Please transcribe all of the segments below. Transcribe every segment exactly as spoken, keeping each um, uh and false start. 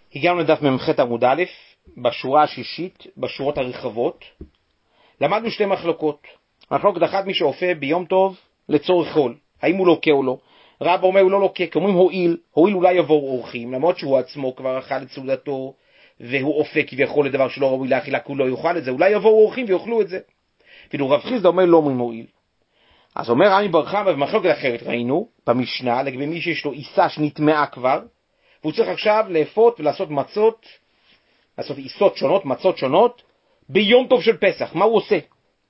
הגענו לדף ממ"ח עמוד א', בשורה השישית, בשורות הרחבות. למדנו שתי מחלוקות. מחלוקת אחת, מי שאופה ביום טוב לצורך חול, האם הוא לוקה או לא. רב אומר הוא לא לוקה, כי אומרים הועיל, הועיל אולי יבואו אורחים, למרות שהוא עצמו כבר אכל את סעודתו, והוא אופה כביכול לדבר שלא ראוי לאכילה, כי הוא לא יאכל את זה, אולי יבואו אורחים ויאכלו את זה. אפילו רב חיסדא אומר לא אומרים הועיל. אז אומר רמי בר חמא במחלוקת אחרת, ראינו במשנה, לגבי מי שיש לו עיסה שנטמעה כבר, והוא צריך עכשיו לאפות ולעשות מצות, לעשות עיסות שונות, מצות שונות, ביום טוב של פסח. מה הוא עושה?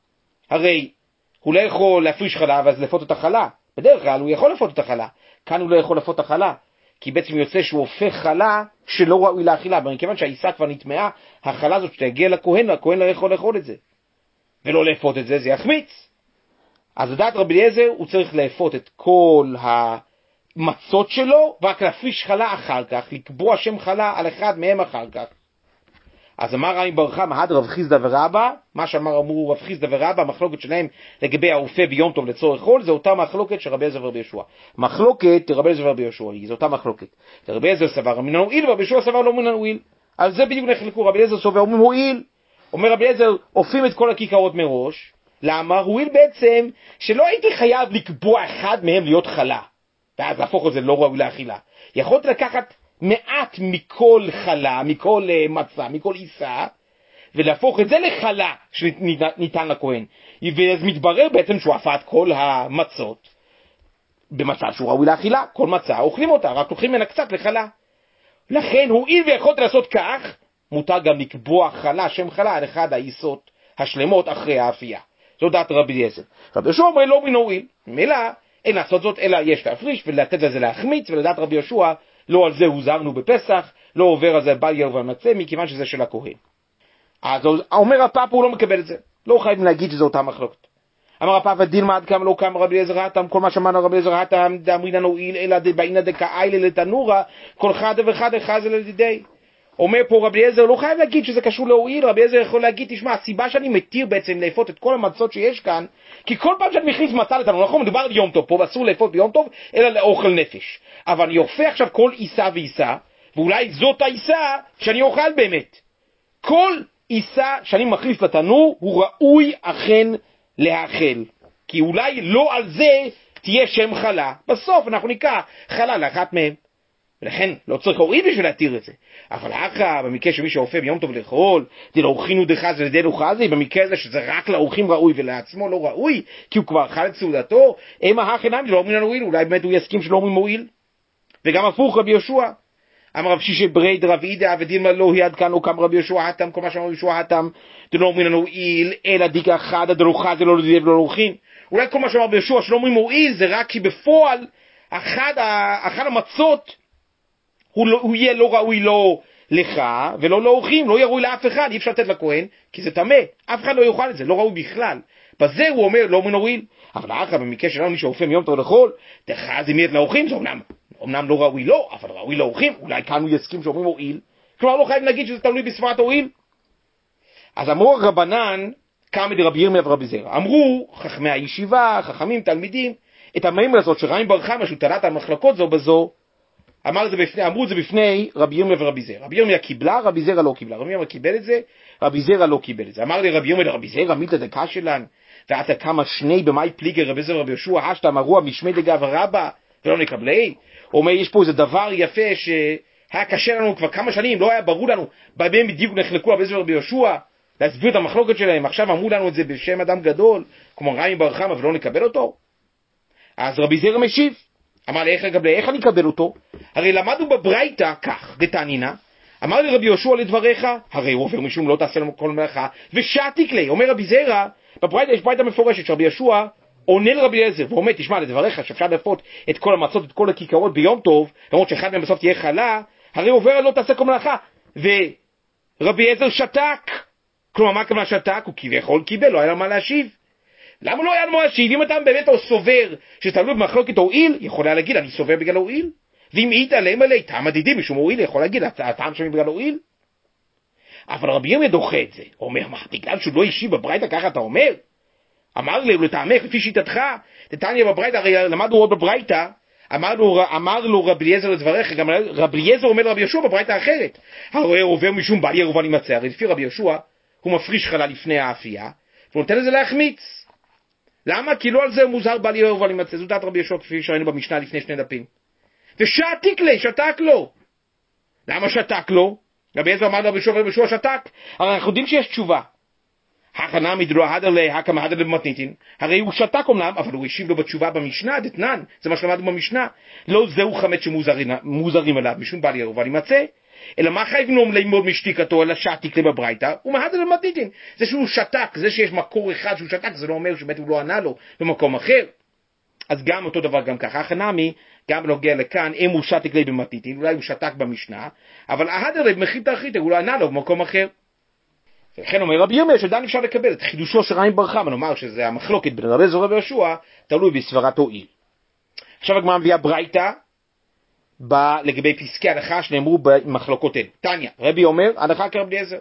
הרי הוא לא יכול להפריש חלה, ואז לפות את החלה. בדרך כלל הוא יכול לפות את החלה. כאן הוא לא יכול לפות את החלה, כי בעצם יוצא שהוא הופך חלה שלא ראוי לאכילה. מכיוון שהעיסה כבר נטמעה, החלה הזאת שתגיע לכהן, והכהן לא יכול לאכול את זה. ולא לאפות את זה, זה יחמיץ. אז לדעת רבי אליעזר, הוא צריך לאפות את כל המצות שלו, ורק להפריש חלה אחר כך, לקבוע שם חלה על אחד מהם אחר כך. אז אמר רמי בר חמא, הד רב חיסדא ורבא, מה שאמר אמרו רב חיסדא ורבא, המחלוקת שלהם לגבי האופה ביום טוב לצורך חול, זה אותה מחלוקת של רבי אליעזר ורבי יהושע. מחלוקת רבי אליעזר ורבי יהושע, זה אותה מחלוקת. רבי אליעזר סבר מן הועיל, ורבי יהושע סבר לא מן הועיל. על זה בדיוק נחלקו. רבי אליעזר סובר אומרים הועיל. אומר רבי אליעזר, אופים את כל הכיכרות מראש. למה? הועיל בעצם שלא הייתי חייב לקבוע אחד מהם להיות חלה, ואז להפוך את זה לא ראוי לאכילה. יכולת לקחת מעט מכל חלה, מכל uh, מצה, מכל עיסה, ולהפוך את זה לחלה שניתן לכהן. ואז מתברר בעצם שהוא הפך את כל המצות במצב שהוא ראוי לאכילה. כל מצה אוכלים אותה, רק לוקחים ממנה קצת לחלה. לכן הועיל ויכולת לעשות כך, מותר גם לקבוע חלה, שם חלה על אחד העיסות השלמות אחרי האפייה. זו דעת רבי אליעזר. רבי יהושע אומר לא מן הועיל, ממילא אין לעשות זאת אלא יש להפריש ולתת לזה להחמיץ, ולדעת רבי יהושע לא על זה הוזהרנו בפסח, לא עובר על זה בל ירבה מצה, מכיוון שזה של הכהן. אז אומר הפאפ הוא לא מקבל את זה, לא חייבים להגיד שזה אותה מחלוקת. אמר הפאפ דילמה עד כמה לא קם רבי אליעזר התם, כל מה שאמרנו רבי אליעזר התם דאמרינן הועיל אלא דבעינא דקאיילה לתנורא כל חד וחד חז לדידי. אומר פה רבי אליעזר לא חייב להגיד שזה קשור להועיל. רבי אליעזר יכול להגיד, תשמע, הסיבה שאני מתיר בעצם לאפות את כל המצות שיש כאן, כי כל פעם שאני מכניס מצה לתנור, נכון, מדובר על יום טוב פה, ואסור לאפות ביום טוב אלא לאוכל נפש, אבל אני אופה עכשיו כל עיסה ועיסה, ואולי זאת העיסה שאני אוכל באמת. כל עיסה שאני מכניס לתנור הוא ראוי אכן להאכל, כי אולי לא על זה תהיה שם חלה. בסוף אנחנו ניקח חלה לאחת מהם, ולכן לא צריך הועיל בשביל להתיר את זה. אבל אחר, במקרה שמי שאופה ביום טוב לאכול, דלאורחינו דחז ולדלו חזי, במקרה הזה שזה רק לאורחים ראוי ולעצמו לא ראוי, כי הוא כבר אכל את סעודתו, אמה הכנם לא אומרים הועיל, אולי באמת הוא יסכים שלא אומרים הועיל. וגם הפוך רבי יהושע, אמר רב שישי ברי דרב אידא ודילמה לא היא עד כאן לא קם רבי יהושע התם, כל מה שאמר רבי יהושע התם, דלא אומרים הועיל, אלא דיקה חדה דלו חזי לא לדלו ולא לאורחים. אולי כל מה שאמר רבי יהושע שלא אומרים הועיל, זה רק כי בפועל אחד, אחד המצות הוא, לא, הוא יהיה לא ראוי לא לך ולא לאורחים, לא יראוי לאף אחד, אי אפשר לתת לכהן, כי זה טמא, אף אחד לא יאכל את זה, לא ראוי בכלל. בזה הוא אומר לא מן הועיל. אבל אחר במקרה שלנו מי שאופה מיום טוב לאכול, תחזי מיית לאורחים, זה אומנם, אומנם לא ראוי לא, אבל ראוי לאורחים, אולי כאן הוא יסכים שאומרים הועיל, כלומר לא חייב להגיד שזה תלוי בסברת הועיל. אז אמרו רבנן, קמא דרבי ירמיה ורבי זרע, אמרו חכמי הישיבה, חכמים, תלמידים, את המימרה הזאת שרמי בר חמא שהוא תלת על מחלקות זו בזו, אמר את זה בפני, אמרו את זה בפני רבי ירמיה ורבי זרע. רבי ירמיה קיבלה, רבי זרע לא קיבלה. רבי ירמיה קיבל את זה, רבי זרע לא קיבל את זה. אמר לי רבי ירמיה לרבי זרע, מיתא דקה שלן, ואתה כמה שני במאי פליגי רבי זרע רבי יהושע, השתא אמרו משמי דגב רבא ולא נקבלי. הוא אומר, יש פה איזה דבר יפה שהיה קשה לנו כבר כמה שנים, לא היה ברור לנו, בהם בדיוק נחלקו רבי זרע רבי יהושע, להסביר את המחלוקת שלהם, עכשיו אמרו לנו את זה בשם אדם גדול, כמו רמי בר חמא ולא נקבל אותו. אז רבי זרע משיב, אמר לי, איך לגבי, איך אני אקבל אותו? הרי למדנו בברייתא כך, דתנינא, אמר לי רבי יהושע לדבריך, הרי הוא עובר משום לא תעשה לו כל מלאכה, ושעתיק לי, אומר רבי זרע, בברייתא יש ברייתא מפורשת, שרבי יהושע עונה לרבי אליעזר, ואומר, תשמע לדבריך, שאפשר לפות את כל המצות, את כל הכיכרות ביום טוב, למרות שאחד מהם בסוף תהיה חלה, הרי הוא עובר לא תעשה כל מלאכה, ורבי אליעזר שתק, כלומר מה כמה שתק? הוא כביכול קיבל, לא היה לו מה להשיב. למה לא היה לו מה להשיב? אם אתה באמת הוא סובר שתלוי במחלוקת הועיל, יכול היה להגיד, אני סובר בגלל הועיל. ואם יתעלם עלי, טעם עדידי משום הועיל, יכול להגיד, הטעם שלי בגלל הועיל. אבל רבי ירמיה דוחה את זה. הוא אומר, מה, בגלל שהוא לא השיב בברייתא, ככה אתה אומר? אמר לי, לטעמך, לפי שיטתך, תתניא בברייתא, הרי למדנו עוד בברייתא, אמר לו, אמר לו רבי אליעזר לדבריך, גם רבי אליעזר אומר לרבי יהושע בברייתא האחרת, הרואה עובר משום בל ירובן יימצא, הרי לפי רבי יהושע הוא מפריש חלה לפני האפייה, והוא נותן לזה להחמיץ. למה? כי לא על זה הוא מוזהר בל ירובן יימצא, זו דעת רבי יהושע כפי שראינו במשנה לפני שני דפים. ושעתיק לי, שתק לו. למה שתק לו? רבי אליעזר אמר לרבי יהושע ורבי יהושע שתק, הרי אנחנו יודעים שיש תשובה. הכנה מדרו הדר להקם הדר למתניתין, הרי הוא שתק אומנם, אבל הוא השיב לו בתשובה במשנה, דתנן, זה מה שלמדנו במשנה, לא זהו חמץ שמוזרים עליו, משום בל ירובן יימצא, אלא מה חייבים לו ללמוד משתיקתו, אלא שתיק בברייתא, ומהדר למתניתין, זה שהוא שתק, זה שיש מקור אחד שהוא שתק, זה לא אומר שבאמת הוא לא ענה לו במקום אחר, אז גם אותו דבר גם ככה, הכנה מי, גם בנוגע לכאן, אם הוא שתק לי במתניתין, אולי הוא שתק במשנה, אבל ההדר לי במחית האחית, הוא לא ענה לו במקום אחר. ולכן אומר רבי ירמיה שעדיין אפשר לקבל את חידושו של רעים בר חמא, נאמר שזה המחלוקת בין רבי אליעזר ורבי יהושע, תלוי בסברת הועיל. עכשיו הגמרא מביאה ברייתא לגבי פסקי הלכה שנאמרו במחלוקות אלו. תניא, רבי אומר, הלכה כרבי אליעזר,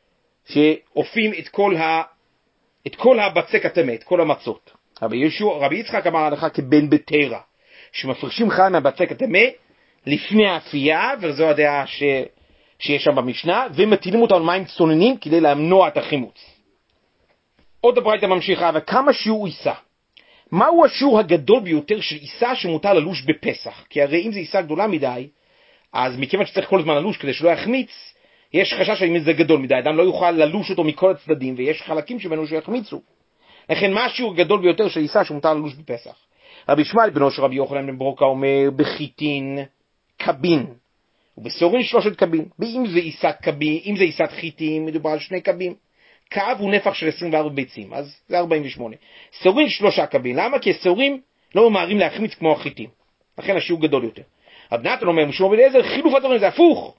שאופים את כל ה את כל הבצק הטמא, את כל המצות. רבי יהושע, רבי יצחק אמר הלכה כבן בתרא, שמפרשים חלה מהבצק הטמא לפני האפייה, וזו הדעה ש שיש שם במשנה, ומטילים אותם מים צוננים כדי למנוע את החימוץ. עוד הברייתא ממשיכה, וכמה שיעור עיסה? מהו השיעור הגדול ביותר של עיסה שמותר ללוש בפסח? כי הרי אם זה עיסה גדולה מדי, אז מכיוון שצריך כל הזמן ללוש כדי שלא יחמיץ, יש חשש שאם זה גדול מדי, אדם לא יוכל ללוש אותו מכל הצדדים, ויש חלקים שמנו שיחמיצו. לכן מה השיעור הגדול ביותר של עיסה שמותר ללוש בפסח? רבי ישמעאל בנו של רבי יוחנן בן ברוקה אומר, בחיטין קבין, ובסורין שלושת קבין, ואם זה עיסת קבין, אם זה עיסת חיטים, מדובר על שני קבין. קב הוא נפח של עשרים וארבע ביצים, אז זה ארבעים ושמונה. סורין שלושה קבין, למה? כי הסורים לא ממהרים להחמיץ כמו החיטים, לכן השיעור גדול יותר. רבי נתן אומר, משום רבי אליעזר, חילוף הדברים זה הפוך.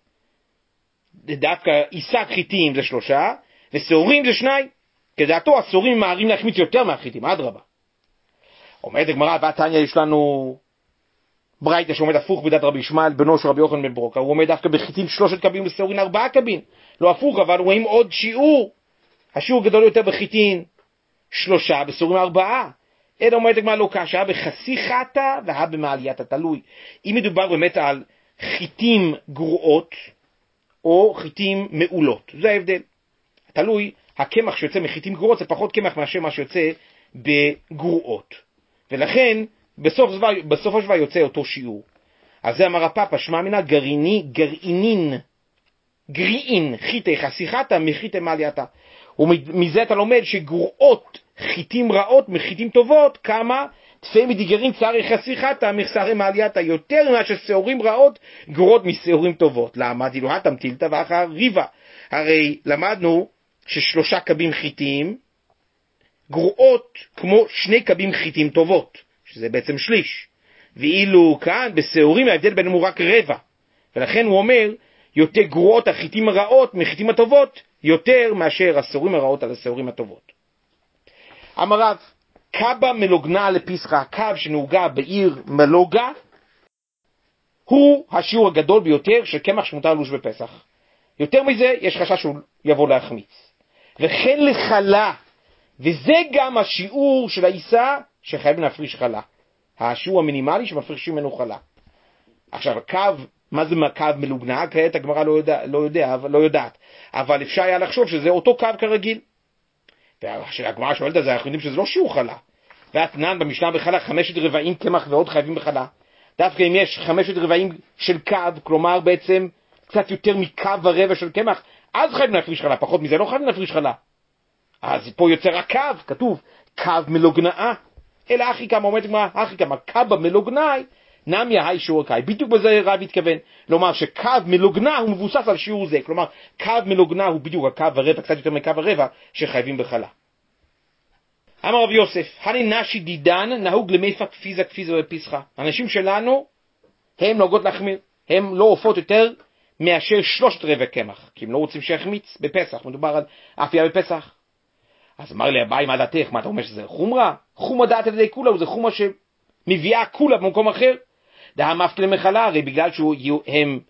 דווקא עיסת חיטים זה שלושה, וסורים זה שניים. כדעתו, הסורים ממהרים להחמיץ יותר מהחיטים, אדרבה. אומרת הגמרא, והתניא יש לנו ברייתא שעומד הפוך בדעת רבי ישמעאל בנו של רבי יוחנן בן ברוקה, הוא עומד דווקא בחיטים שלושת קבין ובסורין ארבעה קבין, לא הפוך, אבל רואים עוד שיעור, השיעור גדול יותר בחיטין שלושה, בסורין ארבעה. אלא אומרת הגמרא לא קשה, בחצי חטא והא במעלייתא, תלוי אם מדובר באמת על חיטים גרועות או חיטים מעולות, זה ההבדל, תלוי, הקמח שיוצא מחיטים גרועות זה פחות קמח מאשר מה שיוצא בגרועות, ולכן בסוף זווה, בסופו של דבר יוצא אותו שיעור. אז זה אמר הפאפא, שמע מינה גרעיני, גרעינין, גריעין, חיטי חסיכתא, מחיטי מעלייתא. ומזה אתה לומד שגרועות חיטים רעות מחיטים טובות, כמה תפי מדיגרין צערי חסיכתא, מחסרי מעלייתא, יותר מאשר שעורים רעות, גרועות משעורים טובות. למה? דילו התם טילתא ואחר ריבה. הרי למדנו ששלושה קבים חיטים, גרועות כמו שני קבים חיטים טובות. שזה בעצם שליש, ואילו כאן בשעורים ההבדל ביניהם הוא רק רבע, ולכן הוא אומר יותר גרועות החיטים הרעות מחיטים הטובות, יותר מאשר השעורים הרעות על השעורים הטובות. אמר רב, קבא מלוגנה לפסחא, הקו שנהוגה בעיר מלוגה, הוא השיעור הגדול ביותר של קמח שמותר ללוש בפסח. יותר מזה יש חשש שהוא יבוא להחמיץ. וכן לחלה, וזה גם השיעור של העיסה שחייבים להפריש חלה. השיעור המינימלי שמפרישים ממנו חלה. עכשיו, הקו, מה זה קו מלוגנה? כעת הגמרא לא, יודע, לא, יודע, לא יודעת. אבל אפשר היה לחשוב שזה אותו קו כרגיל. והגמרא שואלת על זה, אנחנו יודעים שזה לא שיעור חלה. והתנן במשנה בחלה, חמשת רבעים קמח ועוד חייבים בחלה. דווקא אם יש חמשת רבעים של קו, כלומר בעצם קצת יותר מקו ורבע של קמח, אז חייבים להפריש חלה, פחות מזה לא חייבים להפריש חלה. אז פה יוצא רק קו, כתוב, קו מלוגנאה. אלא אחי כמה, אומרת מה, אחי כמה, קבא מלוגנאי, נמיה היי שיעור קאי. בדיוק בזה רב התכוון, לומר שקו מלוגנה הוא מבוסס על שיעור זה, כלומר, קו מלוגנה הוא בדיוק הקו הרבע, קצת יותר מקו הרבע, שחייבים בחלה. אמר רב יוסף, הני נשי דידן נהוג למייפה כפיזה כפיזה בפסחא. האנשים שלנו, הם נהוגות להחמיר, הם לא עופות יותר מאשר שלושת רבע קמח, כי הם לא רוצים שיחמיץ בפסח, מדובר על אפייה בפסח. אז אמר לי, אביי, מה דעתך? מה אתה אומר שזה חומרה? חומרה דעת על ידי כולה, וזה חומרה שמביאה כולה במקום אחר. דהה מפקי למחלה, הרי בגלל שהם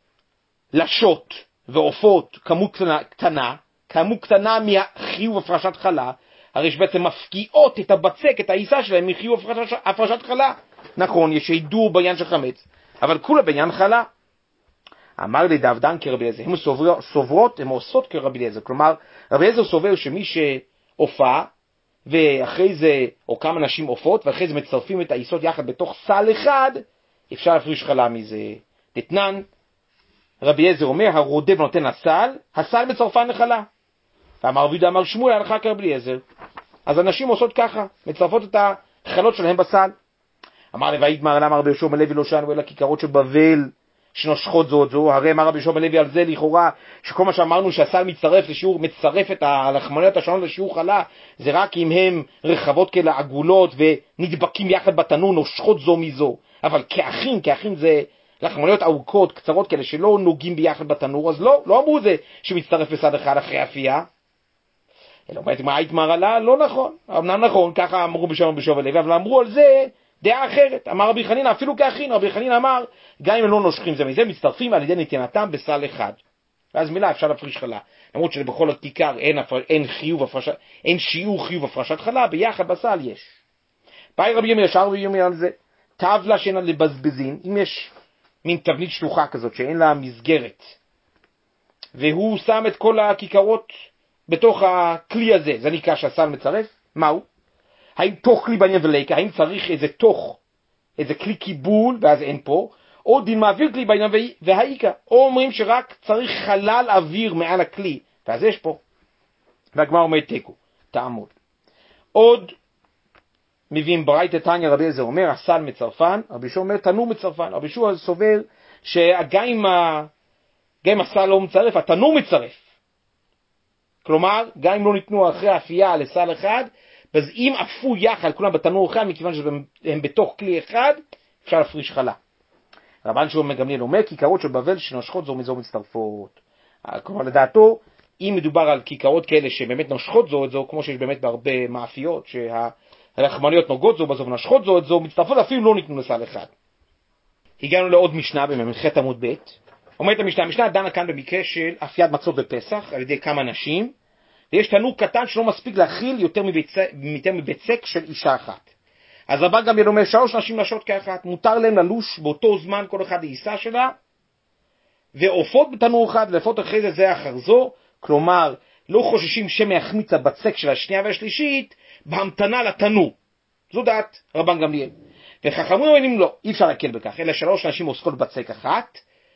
לשות ועופות כמות קטנה, קטנה, כמות קטנה מהחיוב הפרשת חלה, הרי שבעצם מפקיעות את הבצק, את העיסה שלהם מחיוב הפרשת, הפרשת חלה. נכון, יש הידור בעניין של חמץ, אבל כולה בעניין חלה. אמר לי דאבדן כרבי אליעזר, הן סוברות, הן עושות כרבי אליעזר, כלומר, רבי אליעזר סובר שמי שהופע, ואחרי זה, או כמה נשים עופות, ואחרי זה מצרפים את היסוד יחד בתוך סל אחד, אפשר להפריש חלה מזה. דתנן, רבי אליעזר אומר, הרודף נותן הסל, הסל מצרפן לחלה. ואמר רבי יהודה אמר שמואל הלכה כרבי אליעזר. אז הנשים עושות ככה, מצרפות את החלות שלהם בסל. אמר לי, ויגמר למה רבי יהושע בן לוי לא שאנו אלא כיכרות של בבל, שנושכות זו את זו, הרי אמר רבי יהושע בן לוי על זה לכאורה, שכל מה שאמרנו שהסל מצטרף לשיעור, מצטרף את הלחמניות השונות לשיעור חלה, זה רק אם הם רחבות כאלה עגולות ונדבקים יחד בתנור, נושכות זו מזו, אבל כאחים, כאחים זה לחמניות ארוכות, קצרות כאלה שלא נוגעים ביחד בתנור, אז לא, לא אמרו זה שמצטרף לסד אחד אחרי אפייה. אלא אומרת, מה היתמר עלה? לא נכון, אמנם נכון, ככה אמרו בשם רבי יהושע בן לוי, אבל אמרו על זה דעה אחרת. אמר רבי חנינא, אפילו כאחין, רבי חנינא אמר, גם אם הם לא נושכים זה מזה, מצטרפים על ידי נתינתם בסל אחד. ואז מילה אפשר להפריש חלה. למרות שבכל הכיכר אין, אין, חיוב הפרשת, אין שיעור חיוב הפרשת חלה, ביחד בסל יש. באי רבי ירמיה, שאר רבי ירמיה על זה, טבלה שאינה לבזבזין, אם יש מין תבנית שלוחה כזאת שאין לה מסגרת, והוא שם את כל הכיכרות בתוך הכלי הזה, זה נקרא שהסל מצרף, מהו? האם תוך כלי בעניין וליקה, האם צריך איזה תוך, איזה כלי קיבול, ואז אין פה, או דין מעביר כלי בעניין והאיקה, או אומרים שרק צריך חלל אוויר מעל הכלי, ואז יש פה. והגמרא אומרת תיקו, תעמוד. עוד מביאים ברייתא תניא, רבי אליעזר אומר, הסל מצרפן, רבי יהושע אומר, תנור מצרפן, רבי יהושע סובר שגם אם, ה... גם אם הסל לא מצרף, התנור מצרף. כלומר, גם אם לא ניתנו אחרי האפייה לסל אחד, אז אם עפו יחד כולם בתנור אחד, מכיוון שהם בתוך כלי אחד, אפשר להפריש חלה. רבן שמעון בן גמליאל אומר, כיכרות של בבל שנושכות זו מזו מצטרפות. כלומר, לדעתו, אם מדובר על כיכרות כאלה שבאמת נושכות זו את זו, כמו שיש באמת בהרבה מאפיות, שהרחמניות נוגעות זו בזו ונושכות זו את זו, מצטרפות אפילו לא ניתנו לסל אחד. הגענו לעוד משנה בממלכת עמוד ב', אומרת המשנה, המשנה דנה כאן במקרה של אפיית מצות בפסח, על ידי כמה נשים, ויש תנור קטן שלא מספיק להכיל יותר מבצק של אישה אחת. אז רבן גמליאל אומר, שלוש נשים נשות כאחת, מותר להם ללוש באותו זמן כל אחד לאישה שלה, ועופות בתנור אחד, ועופות אחרי זה זה אחר זו, כלומר, לא חוששים שמא יחמיץ הבצק של השנייה והשלישית, בהמתנה לתנור. זו דעת רבן גמליאל. וחכמים אומרים לא, אי אפשר להקל בכך, אלא שלוש נשים עוסקות בצק אחת,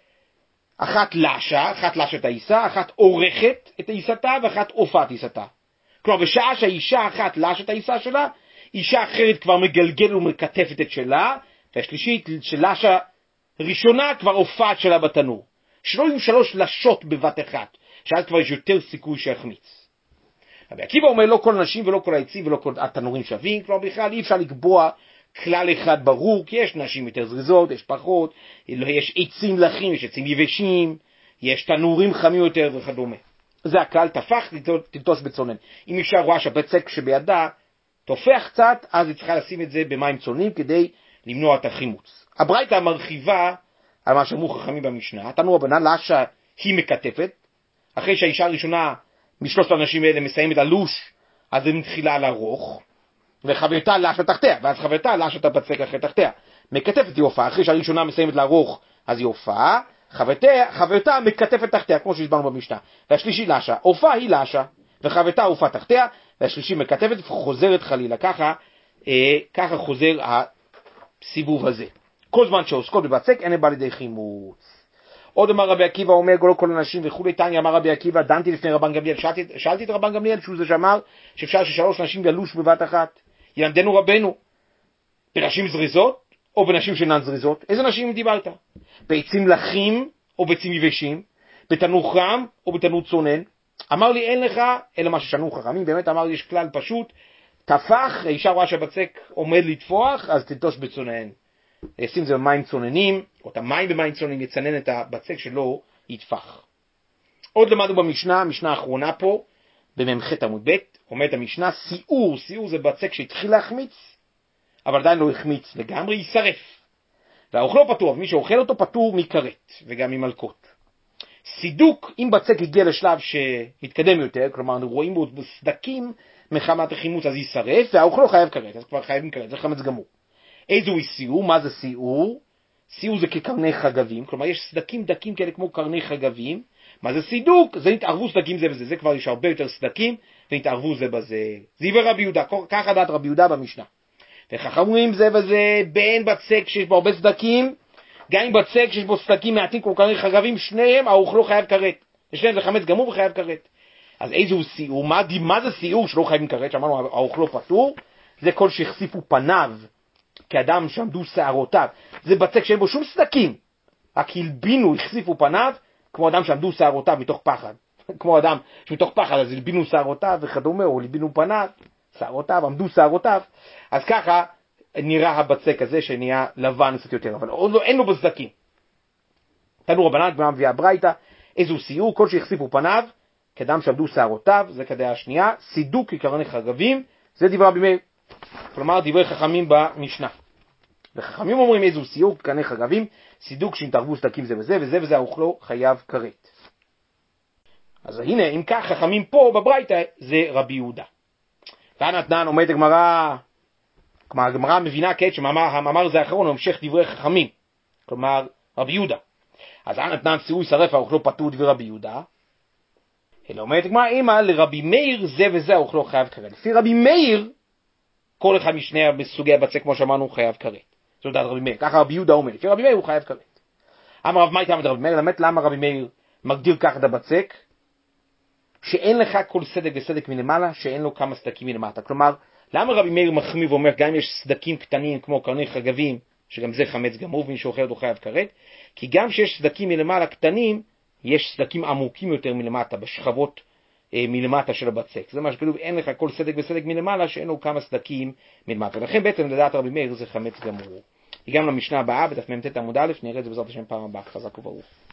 אחת לשה, אחת לשת האישה, אחת עורכת את האישתה, ואחת עופת אישתה. כלומר, בשעה שהאישה אחת לשת האישה שלה, אישה אחרת כבר מגלגל ומקטפת את שלה, והשלישית שלשה ראשונה כבר עופת שלה בתנור. שלא יהיו שלוש לשות בבת אחת, שאז כבר יש יותר סיכוי שיחמיץ. רבי עקיבא אומר, לא כל הנשים ולא כל העצים ולא כל התנורים שווים, כלומר בכלל אי אפשר לקבוע כלל אחד ברור, כי יש נשים יותר זריזות, יש פחות, יש עצים לחים, יש עצים יבשים, יש תנורים חמים יותר וכדומה. זה הכלל, תפח, תלטוש בצונן. אם אפשר רואה שהבצק שבידה תופח קצת, אז היא צריכה לשים את זה במים צוננים כדי למנוע את החימוץ. הברייתא המרחיבה על מה שאמרו חכמים במשנה, התנור הבנה לשה היא מקטפת, אחרי שהאישה הראשונה משלושת האנשים האלה מסיימת הלוש, אז היא מתחילה לערוך, וחברתה לש תחתיה, ואז חברתה לש את הבצק אחרי תחתיה. מקטפת היא הופעה, אחרי שהראשונה מסיימת לערוך, אז היא הופעה, חברתה, חברתה מקטפת תחתיה, כמו שהסברנו במשנה. והשלישי לשה, הופעה היא לשה, וחברתה הופעה תחתיה, והשלישי מקטפת וחוזרת חלילה. ככה, אה, ככה חוזר הסיבוב הזה. כל זמן שעוסקות בבצק, אין בא לידי חימוץ. עוד אמר רבי עקיבא אומר, לא כל הנשים וכולי, תניא אמר רבי עקיבא, דנתי לפני רבן גמליאל, שאלתי, שאלתי את רבן גמליאל, שהוא זה שאמר שאפשר ששלוש נשים ילוש בבת אחת. ילמדנו רבנו, בנשים זריזות או בנשים שאינן זריזות? איזה נשים דיברת? בעצים לחים או בעצים יבשים? בתנור חם או בתנור צונן? אמר לי, אין לך, אלא מה ששנו חכמים, באמת אמר לי, יש כלל פשוט, תפח, האישה רואה שהבצק עומד לתפוח, אז תלטוש בצונן. ישים זה במים צוננים, או את המים במים צוננים, יצנן את הבצק שלו, יתפח. עוד למדנו במשנה, המשנה האחרונה פה, בממלכת עמוד ב', אומרת המשנה, סיעור, סיעור זה בצק שהתחיל להחמיץ, אבל עדיין לא החמיץ לגמרי, יישרף. והאוכל לא פטור, מי שאוכל אותו פטור מכרת, וגם ממלכות. סידוק, אם בצק הגיע לשלב שמתקדם יותר, כלומר רואים בו בסדקים מחמת החימוץ, אז יישרף, והאוכל לא חייב כרת, אז כבר חייבים כרת, זה חמץ גמור. איזוהי סיעור? מה זה סיעור? סיעור זה כקרני חגבים, כלומר יש סדקים דקים כאלה כמו קרני חגבים. מה זה סידוק? זה התערבו סדקים זה בזה, זה כבר יש הרבה יותר סדקים והתערבו זה בזה. זיו רבי יהודה, ככה דעת רבי יהודה במשנה. וחכמים זה וזה, בין בצק שיש בו הרבה סדקים, גם אם בצק שיש בו סדקים מעטים כמו קרני חגבים, שניהם האוכלו חייב כרת. לשניהם זה חמץ גמור וחייב כרת. אז איזהו סיעור? מה, מה זה סיעור שלא חייבים כרת? שאמרנו האוכלו פטור, זה כל שהחשיפו פניו כאדם שעמדו שערותיו. זה בצק שאין בו שום סדקים, רק הלבינו, החשיפו פניו, כמו אדם שעמדו שערותיו מתוך פחד. כמו אדם שמתוך פחד, אז הלבינו שערותיו וכדומה, או הלבינו פניו, שערותיו, עמדו שערותיו. אז ככה נראה הבצק הזה שנהיה לבן קצת יותר, אבל עוד לא, אין לו בסדקים. תנו רבנן, גמרא מביאה ברייתא, איזו סיעור? כל שהחשיפו פניו, כאדם שעמדו שערותיו, זה כדעה השנייה. סידוק כקרני חגבים, זה דברי רבי מאיר. כלומר, דברי חכמים במשנה. וחכמים אומרים איזו סיעור כקרני חגבים, סידוק שהתערבו סדקים זה וזה, וזה וזה האוכלו חייב כרת. אז הנה, אם כך חכמים פה בברייתא, זה רבי יהודה. והנתנן עומד הגמרא, כלומר הגמרא מבינה כעת שהמאמר זה האחרון, הוא המשך דברי חכמים, כלומר רבי יהודה. אז הנתנן סיעור שרף האוכלו פטור דברי רבי יהודה, אלא אומרת הגמרא, אימא לרבי מאיר זה וזה האוכלו חייב כרת. לפי רבי מאיר, כל אחד משני סוגי הבצק כמו שאמרנו חייב כרת. זו דעת רבי מאיר, ככה רבי יהודה אומר, לפי רבי מאיר הוא חייב כרת. אמר רב מאי תלמד רבי מאיר, למד למה רבי מאיר מגדיר ככה את הבצק, שאין לך כל סדק וסדק מלמעלה, שאין לו כמה סדקים מלמטה. כלומר, למה רבי מאיר מחמיא ואומר, גם אם יש סדקים קטנים כמו קרני חגבים, שגם זה חמץ גמור, ומי שאוכל אותו חייב כרת, כי גם שיש סדקים מלמעלה קטנים, יש סדקים עמוקים יותר מלמטה, בשכבות אה, מלמטה של הבצק. זה מה שכתוב, אין לך כל סדק וסדק מלמעלה, שאין לו כמה סדקים מלמטה. ולכן בעצם לדעת רבי מאיר זה חמץ גמור. גם למשנה הבאה, בדף מ"ט עמוד א', נראה את זה בעזרת השם פעם הבאה. חזק וברוך.